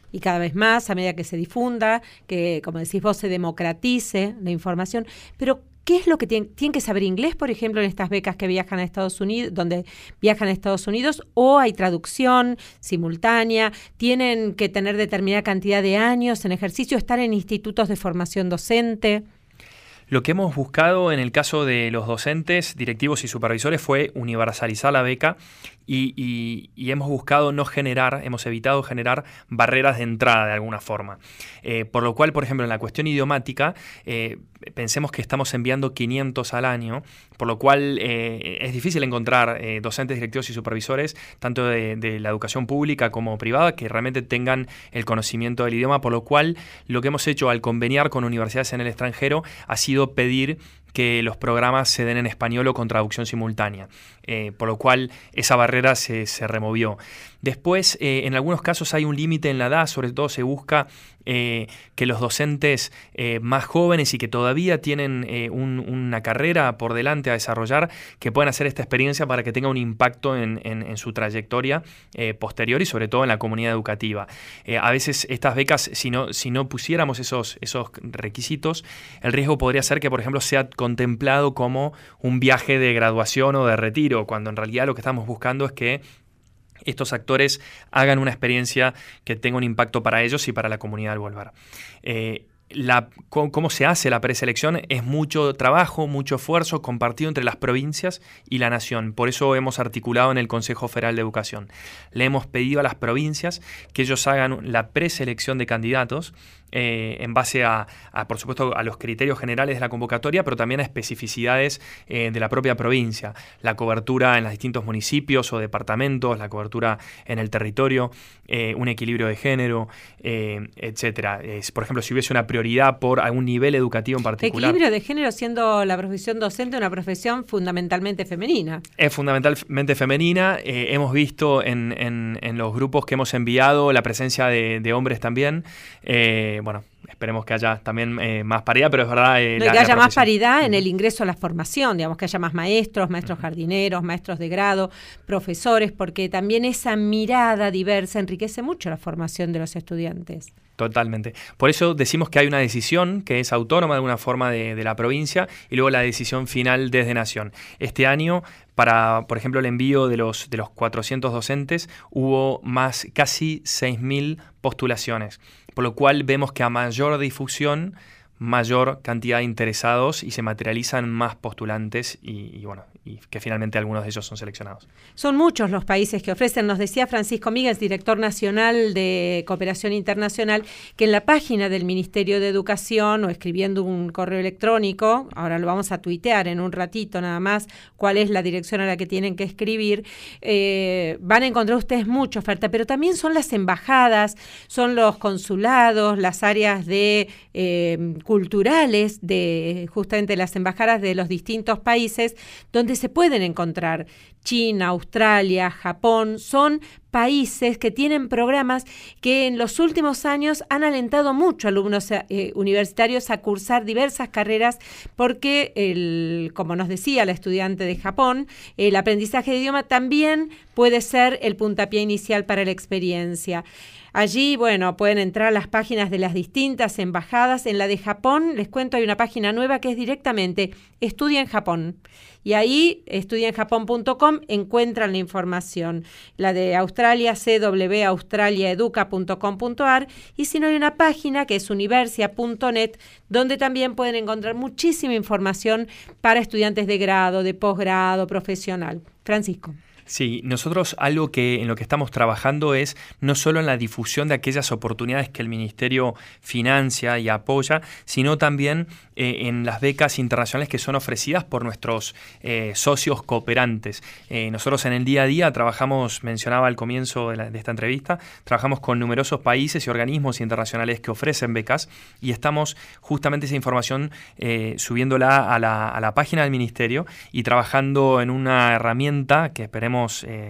y cada vez más a medida que se difunda, que, como decís vos, se democratice la información. Pero, ¿qué es lo que tienen? ¿Tienen que saber inglés, por ejemplo, en estas becas que viajan a Estados Unidos, donde viajan a Estados Unidos, o hay traducción simultánea? ¿Tienen que tener determinada cantidad de años en ejercicio, estar en institutos de formación docente? Lo que hemos buscado en el caso de los docentes, directivos y supervisores fue universalizar la beca y, y, y hemos buscado no generar, hemos evitado generar barreras de entrada de alguna forma. Eh, por lo cual, por ejemplo, en la cuestión idiomática, eh, pensemos que estamos enviando quinientos al año, por lo cual eh, es difícil encontrar eh, docentes, directivos y supervisores, tanto de, de la educación pública como privada, que realmente tengan el conocimiento del idioma, por lo cual lo que hemos hecho al conveniar con universidades en el extranjero ha sido pedir que los programas se den en español o con traducción simultánea, eh, por lo cual esa barrera se, se removió. Después, eh, en algunos casos hay un límite en la edad, sobre todo se busca eh, que los docentes eh, más jóvenes y que todavía tienen eh, un, una carrera por delante a desarrollar, que puedan hacer esta experiencia para que tenga un impacto en, en, en su trayectoria eh, posterior y sobre todo en la comunidad educativa. Eh, a veces estas becas, si no, si no pusiéramos esos, esos requisitos, el riesgo podría ser que, por ejemplo, sea contemplado como un viaje de graduación o de retiro, cuando en realidad lo que estamos buscando es que estos actores hagan una experiencia que tenga un impacto para ellos y para la comunidad al volver. Eh, La, cómo se hace la preselección es mucho trabajo, mucho esfuerzo compartido entre las provincias y la nación. Por eso hemos articulado en el Consejo Federal de Educación. Le hemos pedido a las provincias que ellos hagan la preselección de candidatos eh, en base a, a, por supuesto, a los criterios generales de la convocatoria, pero también a especificidades eh, de la propia provincia. La cobertura en los distintos municipios o departamentos, la cobertura en el territorio, eh, un equilibrio de género, eh, etcétera. Eh, por ejemplo, si hubiese una prioridad por algún nivel educativo en particular. Equilibrio de género, siendo la profesión docente una profesión fundamentalmente femenina. Es fundamentalmente femenina. Eh, hemos visto en, en, en los grupos que hemos enviado la presencia de, de hombres también. Eh, bueno, esperemos que haya también eh, más paridad, pero es verdad... Eh, no, la, que haya la más paridad en el ingreso a la formación, digamos, que haya más maestros, maestros uh-huh. jardineros, maestros de grado, profesores, porque también esa mirada diversa enriquece mucho la formación de los estudiantes. Totalmente. Por eso decimos que hay una decisión que es autónoma de alguna forma de, de la provincia y luego la decisión final desde Nación. Este año, para, por ejemplo, el envío de los, de los cuatrocientos docentes, hubo más casi seis mil postulaciones, por lo cual vemos que a mayor difusión, mayor cantidad de interesados y se materializan más postulantes y, y bueno, y que finalmente algunos de ellos son seleccionados. Son muchos los países que ofrecen, nos decía Francisco Míguez, director nacional de Cooperación Internacional, que en la página del Ministerio de Educación o escribiendo un correo electrónico, ahora lo vamos a tuitear en un ratito nada más, cuál es la dirección a la que tienen que escribir, eh, van a encontrar ustedes mucha oferta, pero también son las embajadas, son los consulados, las áreas de eh, culturales de justamente las embajadas de los distintos países donde se pueden encontrar. China, Australia, Japón, son países que tienen programas que en los últimos años han alentado mucho a alumnos eh, universitarios a cursar diversas carreras porque, el, como nos decía la estudiante de Japón, el aprendizaje de idioma también puede ser el puntapié inicial para la experiencia. Allí, bueno, pueden entrar a las páginas de las distintas embajadas. En la de Japón, les cuento, hay una página nueva que es directamente Estudia en Japón. Y ahí, estudia en japón punto com, encuentran la información. La de Australia, c w australia educa punto com punto a r. Y si no, hay una página que es universia punto net, donde también pueden encontrar muchísima información para estudiantes de grado, de posgrado, profesional. Francisco. Sí, nosotros algo que en lo que estamos trabajando es no solo en la difusión de aquellas oportunidades que el Ministerio financia y apoya, sino también eh, en las becas internacionales que son ofrecidas por nuestros eh, socios cooperantes. Eh, nosotros en el día a día trabajamos, mencionaba al comienzo de, la, de esta entrevista, trabajamos con numerosos países y organismos internacionales que ofrecen becas y estamos justamente esa información eh, subiéndola a la, a la página del Ministerio y trabajando en una herramienta que esperemos Eh,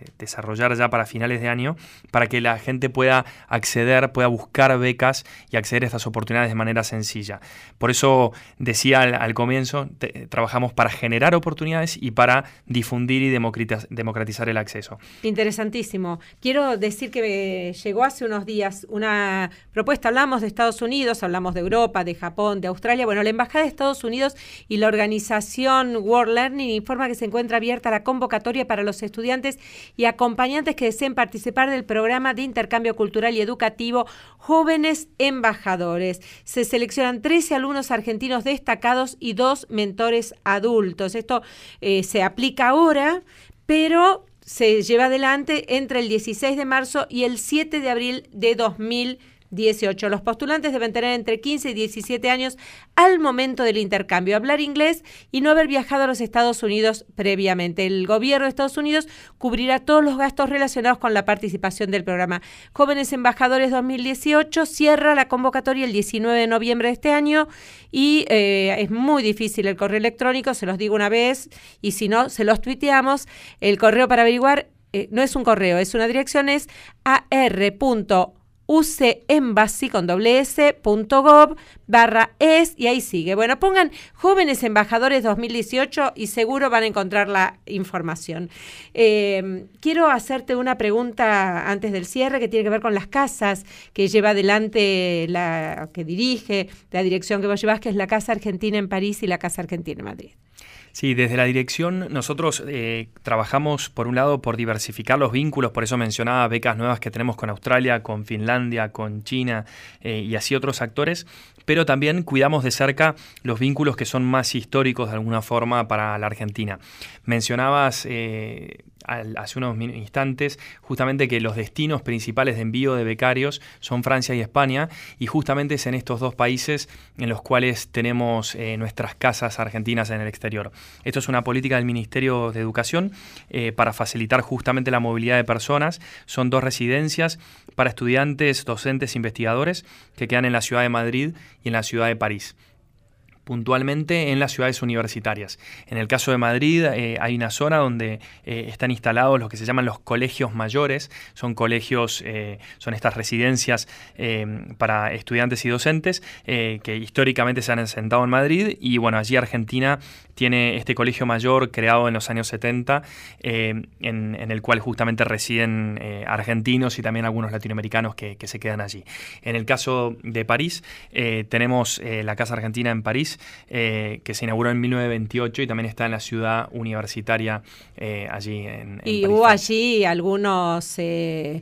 desarrollar ya para finales de año, para que la gente pueda acceder, pueda buscar becas y acceder a estas oportunidades de manera sencilla. Por eso decía al, al comienzo, te, trabajamos para generar oportunidades y para difundir y democratizar el acceso. Interesantísimo. Quiero decir que eh, llegó hace unos días una propuesta, hablamos de Estados Unidos, hablamos de Europa, de Japón, de Australia. Bueno, la Embajada de Estados Unidos y la organización World Learning informa que se encuentra abierta la convocatoria para los estudiantes y acompañantes que deseen participar del programa de intercambio cultural y educativo Jóvenes Embajadores. Se seleccionan trece alumnos argentinos destacados y dos mentores adultos. Esto eh, se aplica ahora, pero se lleva adelante entre el dieciséis de marzo y el siete de abril de dos mil dieciocho. Los postulantes deben tener entre quince y diecisiete años al momento del intercambio, hablar inglés y no haber viajado a los Estados Unidos previamente. El gobierno de Estados Unidos cubrirá todos los gastos relacionados con la participación del programa. Jóvenes Embajadores dos mil dieciocho cierra la convocatoria el diecinueve de noviembre de este año y eh, es muy difícil el correo electrónico, se los digo una vez, y si no, se los tuiteamos. El correo para averiguar, eh, no es un correo, es una dirección, es a r punto ucembassy con doble s punto gov barra es y ahí sigue. Bueno, pongan Jóvenes Embajadores dos mil dieciocho y seguro van a encontrar la información. Eh, quiero hacerte una pregunta antes del cierre que tiene que ver con las casas que lleva adelante, la que dirige, la dirección que vos llevás, que es la Casa Argentina en París y la Casa Argentina en Madrid. Sí, desde la dirección nosotros eh, trabajamos por un lado por diversificar los vínculos, por eso mencionaba becas nuevas que tenemos con Australia, con Finlandia, con China eh, y así otros actores, pero también cuidamos de cerca los vínculos que son más históricos de alguna forma para la Argentina. Mencionabas eh, al, hace unos instantes justamente que los destinos principales de envío de becarios son Francia y España, y justamente es en estos dos países en los cuales tenemos eh, nuestras casas argentinas en el exterior. Esto es una política del Ministerio de Educación eh, para facilitar justamente la movilidad de personas. Son dos residencias para estudiantes, docentes, investigadores que quedan en la ciudad de Madrid y en la ciudad de París, puntualmente en las ciudades universitarias. En el caso de Madrid eh, hay una zona donde eh, están instalados los que se llaman los colegios mayores. Son colegios, eh, son estas residencias eh, para estudiantes y docentes eh, que históricamente se han asentado en Madrid, y bueno, allí Argentina tiene este colegio mayor creado en los años setenta, eh, en, en el cual justamente residen eh, argentinos y también algunos latinoamericanos que, que se quedan allí. En el caso de París, eh, tenemos eh, la Casa Argentina en París, eh, que se inauguró en mil novecientos veintiocho y también está en la ciudad universitaria eh, allí en, en Y París. hubo allí algunos... Eh,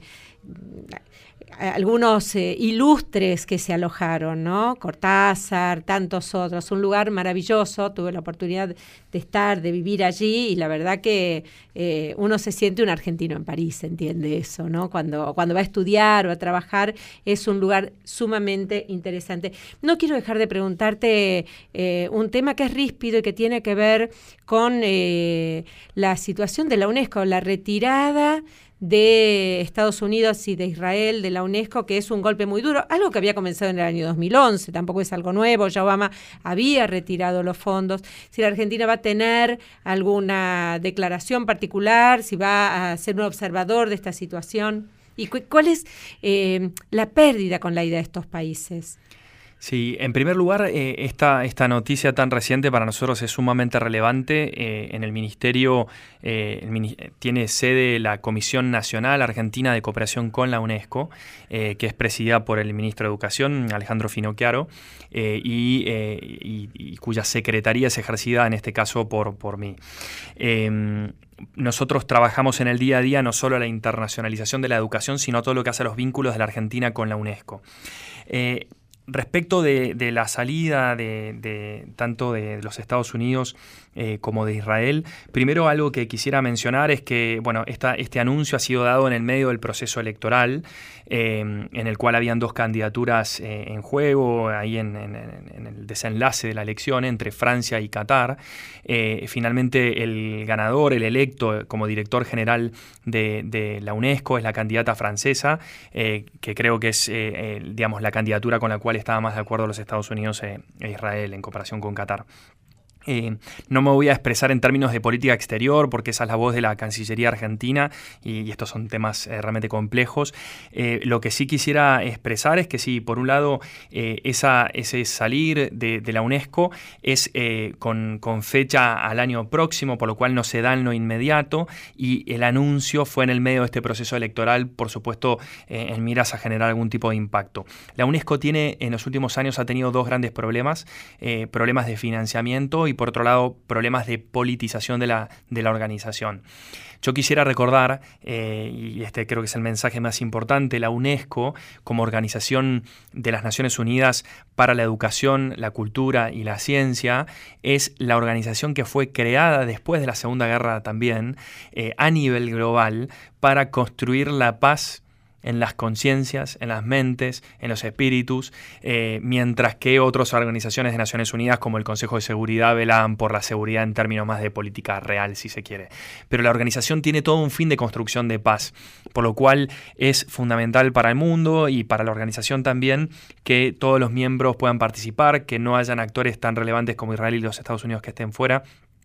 algunos eh, ilustres que se alojaron, ¿no? Cortázar, tantos otros, un lugar maravilloso. Tuve la oportunidad de estar, de vivir allí, y la verdad que eh, uno se siente un argentino en París, entiende eso, ¿no? Cuando, cuando va a estudiar o a trabajar, es un lugar sumamente interesante. No quiero dejar de preguntarte eh, un tema que es ríspido y que tiene que ver con eh, la situación de la UNESCO, la retirada de Estados Unidos y de Israel de la UNESCO, que es un golpe muy duro, algo que había comenzado en el año dos mil once, tampoco es algo nuevo, ya Obama había retirado los fondos. Si la Argentina va a tener alguna declaración particular, si va a ser un observador de esta situación, y cu- cuál es eh, la pérdida con la idea de estos países. Sí, en primer lugar, eh, esta, esta noticia tan reciente para nosotros es sumamente relevante. Eh, en el Ministerio eh, el mini- tiene sede la Comisión Nacional Argentina de Cooperación con la UNESCO, eh, que es presidida por el ministro de Educación, Alejandro Finocchiaro, eh, y, eh, y, y cuya secretaría es ejercida en este caso por, por mí. Eh, Nosotros trabajamos en el día a día no solo la internacionalización de la educación, sino todo lo que hace a los vínculos de la Argentina con la UNESCO. Eh, Respecto de, de la salida de, de tanto de los Estados Unidos eh, como de Israel, primero algo que quisiera mencionar es que bueno, esta, este anuncio ha sido dado en el medio del proceso electoral, eh, en el cual habían dos candidaturas eh, en juego, ahí en, en, en el desenlace de la elección entre Francia y Qatar. Eh, finalmente el ganador, el electo como director general de, de la UNESCO es la candidata francesa, eh, que creo que es eh, eh, digamos, la candidatura con la cual estaba más de acuerdo los Estados Unidos e Israel en comparación con Qatar. Eh, no me voy a expresar en términos de política exterior porque esa es la voz de la Cancillería Argentina y, y estos son temas eh, realmente complejos. Eh, lo que sí quisiera expresar es que sí, por un lado, eh, esa, ese salir de, de la UNESCO es eh, con, con fecha al año próximo, por lo cual no se da en lo inmediato, y el anuncio fue en el medio de este proceso electoral, por supuesto, eh, en miras a generar algún tipo de impacto. La UNESCO tiene, en los últimos años, ha tenido dos grandes problemas, eh, problemas de financiamiento y por otro lado problemas de politización de la, de la organización. Yo quisiera recordar, eh, y este creo que es el mensaje más importante, la UNESCO como Organización de las Naciones Unidas para la Educación, la Cultura y la Ciencia es la organización que fue creada después de la Segunda Guerra también eh, a nivel global para construir la paz en las conciencias, en las mentes, en los espíritus, eh, mientras que otras organizaciones de Naciones Unidas como el Consejo de Seguridad velan por la seguridad en términos más de política real, si se quiere. Pero la organización tiene todo un fin de construcción de paz, por lo cual es fundamental para el mundo y para la organización también que todos los miembros puedan participar, que no hayan actores tan relevantes como Israel y los Estados Unidos que estén fuera,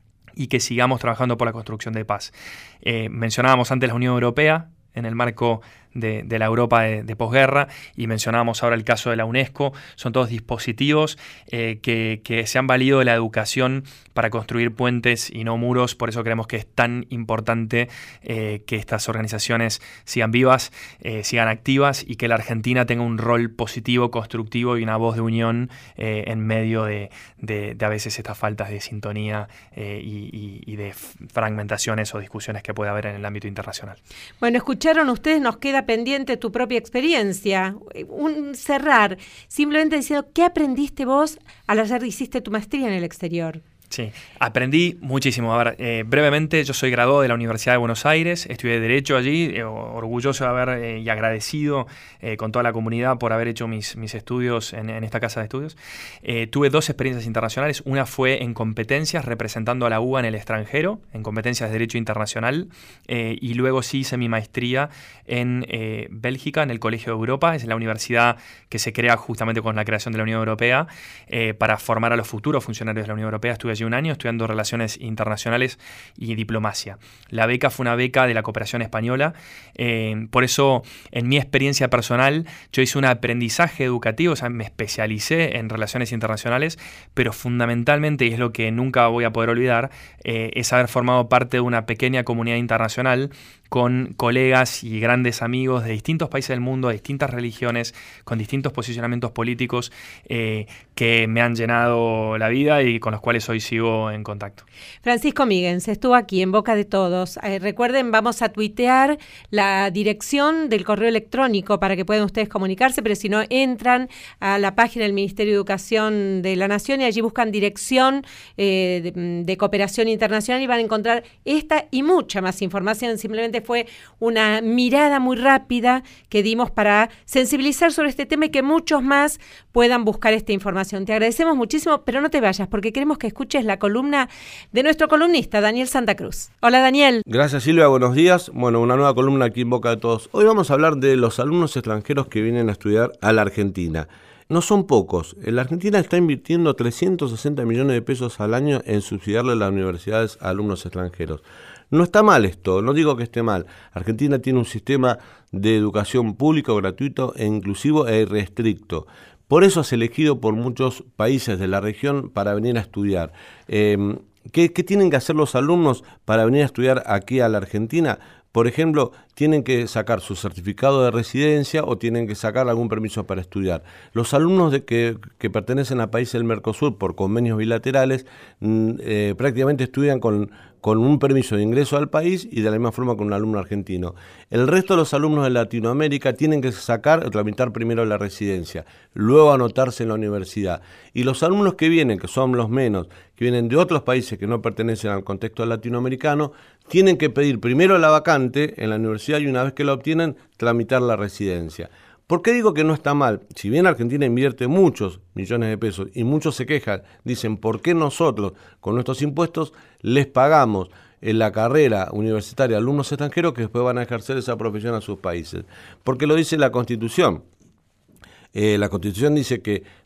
y que sigamos trabajando por la construcción de paz. Eh, mencionábamos antes la Unión Europea, en el marco de, de la Europa de, de posguerra, y mencionábamos ahora el caso de la UNESCO. Son todos dispositivos eh, que, que se han valido de la educación para construir puentes y no muros. Por eso creemos que es tan importante eh, que estas organizaciones sigan vivas, eh, sigan activas, y que la Argentina tenga un rol positivo, constructivo y una voz de unión eh, en medio de, de, de a veces estas faltas de sintonía eh, y, y, y de fragmentaciones o discusiones que puede haber en el ámbito internacional. Bueno, escucharon ustedes, nos queda pendiente tu propia experiencia. Un cerrar, simplemente diciendo, ¿qué aprendiste vos al hacer, hiciste tu maestría en el exterior? Sí, aprendí muchísimo. A ver, eh, brevemente, yo soy graduado de la Universidad de Buenos Aires, estudié Derecho allí, eh, orgulloso de haber eh, y agradecido eh, con toda la comunidad por haber hecho mis, mis estudios en, en esta casa de estudios. Eh, tuve dos experiencias internacionales, una fue en competencias representando a la U B A en el extranjero, en competencias de Derecho Internacional, eh, y luego sí hice mi maestría en eh, Bélgica, en el Colegio de Europa, es la universidad que se crea justamente con la creación de la Unión Europea, eh, para formar a los futuros funcionarios de la Unión Europea. Estuve allí un año estudiando Relaciones Internacionales y Diplomacia. La beca fue una beca de la Cooperación Española. Eh, por eso, en mi experiencia personal, yo hice un aprendizaje educativo, o sea, me especialicé en Relaciones Internacionales, pero fundamentalmente, y es lo que nunca voy a poder olvidar, eh, es haber formado parte de una pequeña comunidad internacional con colegas y grandes amigos de distintos países del mundo, de distintas religiones, con distintos posicionamientos políticos eh, que me han llenado la vida y con los cuales hoy sigo en contacto. Francisco Míguez estuvo aquí en Boca de Todos. Eh, recuerden, vamos a tuitear la dirección del correo electrónico para que puedan ustedes comunicarse, pero si no, entran a la página del Ministerio de Educación de la Nación y allí buscan dirección eh, de, de cooperación internacional y van a encontrar esta y mucha más información. Simplemente fue una mirada muy rápida que dimos para sensibilizar sobre este tema y que muchos más puedan buscar esta información. Te agradecemos muchísimo, pero no te vayas porque queremos que escuches la columna de nuestro columnista, Daniel Santa Cruz. Hola, Daniel. Gracias, Silvia. Buenos días. Bueno, una nueva columna aquí en Boca de Todos. Hoy vamos a hablar de los alumnos extranjeros que vienen a estudiar a la Argentina. No son pocos. La Argentina está invirtiendo trescientos sesenta millones de pesos al año en subsidiarle a las universidades a alumnos extranjeros. No está mal esto, no digo que esté mal. Argentina tiene un sistema de educación público, gratuito e inclusivo e irrestricto. Por eso es elegido por muchos países de la región para venir a estudiar. Eh, ¿qué, ¿Qué tienen que hacer los alumnos para venir a estudiar aquí a la Argentina? Por ejemplo, tienen que sacar su certificado de residencia o tienen que sacar algún permiso para estudiar. Los alumnos de que, que pertenecen a países del Mercosur por convenios bilaterales eh, prácticamente estudian con, con un permiso de ingreso al país y de la misma forma con un alumno argentino. El resto de los alumnos de Latinoamérica tienen que sacar o tramitar primero la residencia, luego anotarse en la universidad. Y los alumnos que vienen, que son los menos, que vienen de otros países que no pertenecen al contexto latinoamericano, tienen que pedir primero la vacante en la universidad y una vez que la obtienen, tramitar la residencia. ¿Por qué digo que no está mal? Si bien Argentina invierte muchos millones de pesos y muchos se quejan, dicen, ¿por qué nosotros con nuestros impuestos les pagamos en la carrera universitaria a alumnos extranjeros que después van a ejercer esa profesión a sus países? Porque lo dice la Constitución. Eh, la Constitución dice que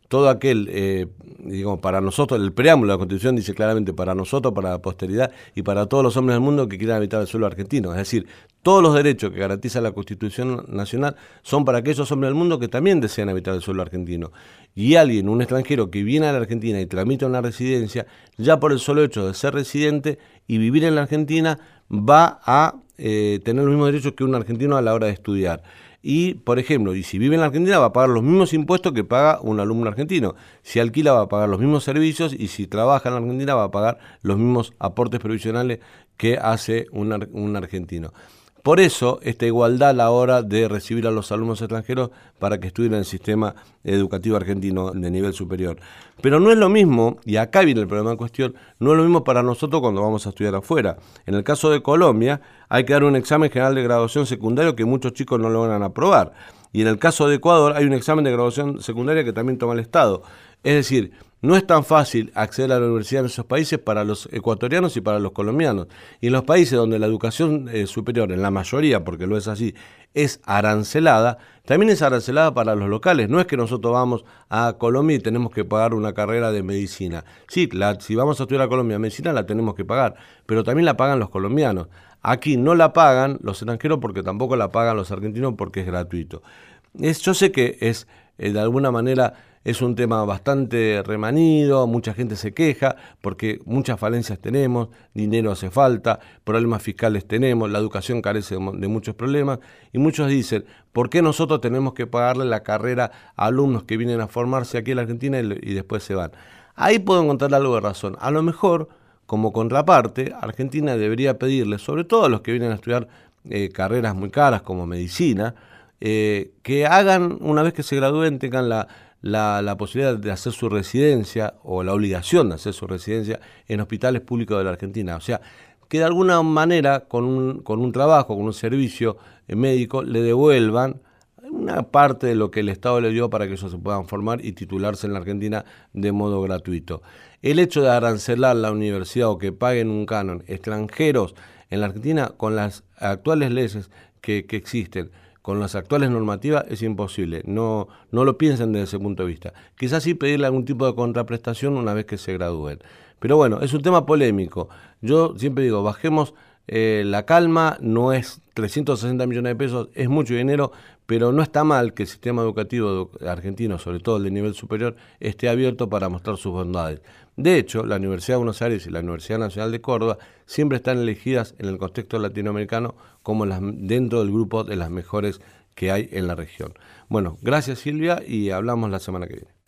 todo aquel, eh, digamos, para nosotros, el preámbulo de la Constitución dice claramente para nosotros, para la posteridad y para todos los hombres del mundo que quieran habitar el suelo argentino. Es decir, todos los derechos que garantiza la Constitución Nacional son para aquellos hombres del mundo que también desean habitar el suelo argentino. Y alguien, un extranjero que viene a la Argentina y tramita una residencia, ya por el solo hecho de ser residente y vivir en la Argentina, va a eh, tener los mismos derechos que un argentino a la hora de estudiar. Y, por ejemplo, y si vive en la Argentina va a pagar los mismos impuestos que paga un alumno argentino. Si alquila va a pagar los mismos servicios y si trabaja en la Argentina va a pagar los mismos aportes previsionales que hace un, ar- un argentino. Por eso, esta igualdad a la hora de recibir a los alumnos extranjeros para que estudien en el sistema educativo argentino de nivel superior. Pero no es lo mismo, y acá viene el problema en cuestión, no es lo mismo para nosotros cuando vamos a estudiar afuera. En el caso de Colombia, hay que dar un examen general de graduación secundario que muchos chicos no logran aprobar. Y en el caso de Ecuador, hay un examen de graduación secundaria que también toma el Estado. Es decir, no es tan fácil acceder a la universidad en esos países para los ecuatorianos y para los colombianos. Y en los países donde la educación eh, superior, en la mayoría, porque lo es así, es arancelada, también es arancelada para los locales. No es que nosotros vamos a Colombia y tenemos que pagar una carrera de medicina. Sí, la, si vamos a estudiar a Colombia medicina la tenemos que pagar, pero también la pagan los colombianos. Aquí no la pagan los extranjeros porque tampoco la pagan los argentinos porque es gratuito. Es, yo sé que es, eh, de alguna manera, es un tema bastante remanido, mucha gente se queja porque muchas falencias tenemos, dinero hace falta, problemas fiscales tenemos, la educación carece de, de muchos problemas y muchos dicen, ¿por qué nosotros tenemos que pagarle la carrera a alumnos que vienen a formarse aquí en la Argentina y, y después se van? Ahí puedo encontrar algo de razón. A lo mejor, como contraparte, Argentina debería pedirle, sobre todo a los que vienen a estudiar eh, carreras muy caras como medicina, eh, que hagan, una vez que se gradúen, tengan la La, la posibilidad de hacer su residencia o la obligación de hacer su residencia en hospitales públicos de la Argentina. O sea, que de alguna manera con un, con un trabajo, con un servicio médico, le devuelvan una parte de lo que el Estado le dio para que ellos se puedan formar y titularse en la Argentina de modo gratuito. El hecho de arancelar la universidad o que paguen un canon extranjeros en la Argentina con las actuales leyes que, que existen, con las actuales normativas es imposible, no, no lo piensen desde ese punto de vista. Quizás sí pedirle algún tipo de contraprestación una vez que se gradúen. Pero bueno, es un tema polémico. Yo siempre digo, bajemos eh, la calma, no es trescientos sesenta millones de pesos, es mucho dinero, pero no está mal que el sistema educativo argentino, sobre todo el de nivel superior, esté abierto para mostrar sus bondades. De hecho, la Universidad de Buenos Aires y la Universidad Nacional de Córdoba siempre están elegidas en el contexto latinoamericano como las, dentro del grupo de las mejores que hay en la región. Bueno, gracias Silvia y hablamos la semana que viene.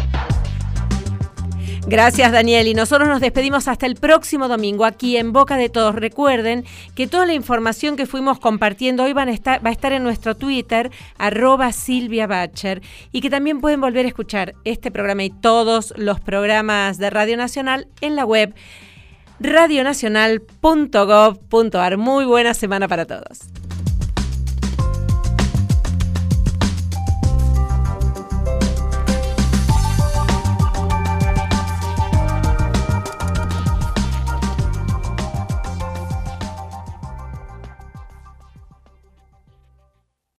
Gracias, Daniel. Y nosotros nos despedimos hasta el próximo domingo aquí en Boca de Todos. Recuerden que toda la información que fuimos compartiendo hoy van a estar, va a estar en nuestro Twitter, arroba Silvia Bacher, y que también pueden volver a escuchar este programa y todos los programas de Radio Nacional en la web radio nacional punto gov punto ar. Muy buena semana para todos.